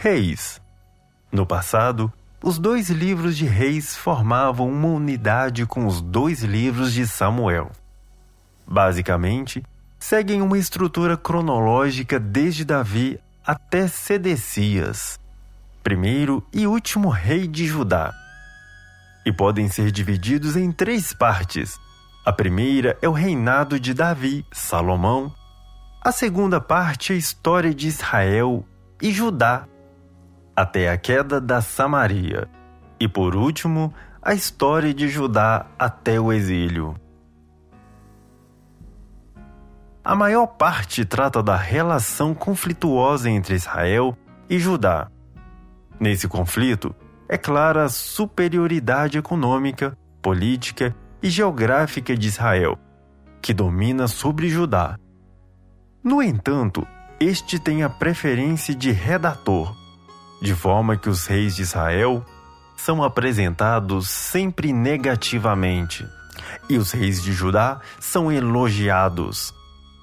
Reis. No passado, os 2 livros de Reis formavam uma unidade com os 2 livros de Samuel. Basicamente, seguem uma estrutura cronológica desde Davi até Sedecias, primeiro e último rei de Judá, e podem ser divididos em 3 partes. A primeira é o reinado de Davi, Salomão. A segunda parte é a história de Israel e Judá, até a queda da Samaria. E por último, a história de Judá até o exílio. A maior parte trata da relação conflituosa entre Israel e Judá. Nesse conflito, é clara a superioridade econômica, política e geográfica de Israel, que domina sobre Judá. No entanto, este tem a preferência de redator, de forma que os reis de Israel são apresentados sempre negativamente, e os reis de Judá são elogiados.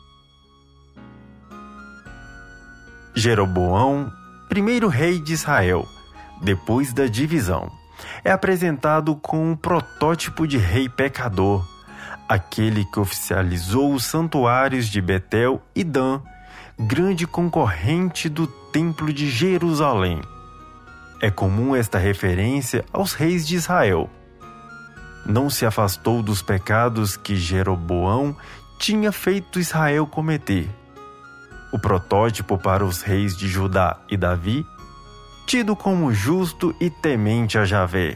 Jeroboão, primeiro rei de Israel, depois da divisão, é apresentado como um protótipo de rei pecador, aquele que oficializou os santuários de Betel e Dan, grande concorrente do Templo de Jerusalém. É comum esta referência aos reis de Israel. Não se afastou dos pecados que Jeroboão tinha feito Israel cometer. O protótipo para os reis de Judá e Davi, tido como justo e temente a Javé.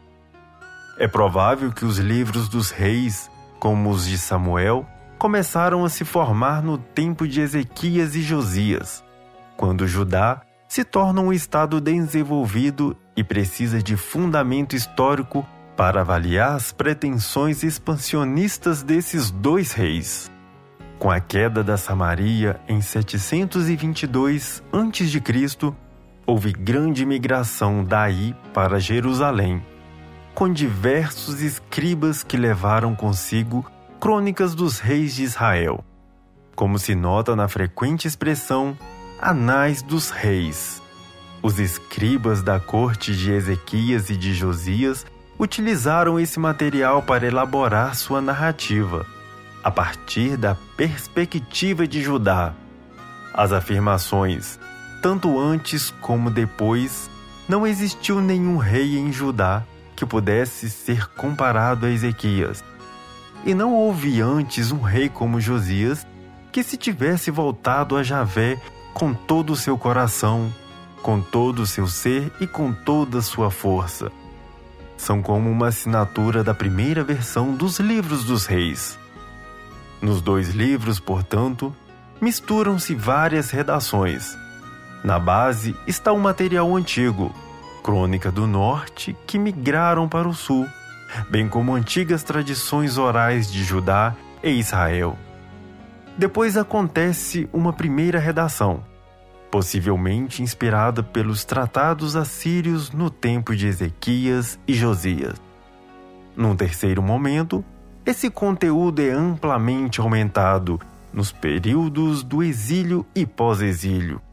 É provável que os livros dos reis, como os de Samuel, começaram a se formar no tempo de Ezequias e Josias, quando Judá se torna um estado desenvolvido e precisa de fundamento histórico para avaliar as pretensões expansionistas desses 2 reis. Com a queda da Samaria em 722 a.C., houve grande migração daí para Jerusalém, com diversos escribas que levaram consigo crônicas dos reis de Israel, como se nota na frequente expressão Anais dos Reis. Os escribas da corte de Ezequias e de Josias utilizaram esse material para elaborar sua narrativa, a partir da perspectiva de Judá. As afirmações, tanto antes como depois, não existiu nenhum rei em Judá que pudesse ser comparado a Ezequias. E não houve antes um rei como Josias que se tivesse voltado a Javé com todo o seu coração, com todo o seu ser e com toda a sua força. São como uma assinatura da primeira versão dos livros dos reis. Nos 2 livros, portanto, misturam-se várias redações. Na base está o material antigo, Crônica do Norte, que migraram para o Sul, bem como antigas tradições orais de Judá e Israel. Depois acontece uma primeira redação, possivelmente inspirada pelos tratados assírios no tempo de Ezequias e Josias. Num terceiro momento, esse conteúdo é amplamente aumentado nos períodos do exílio e pós-exílio,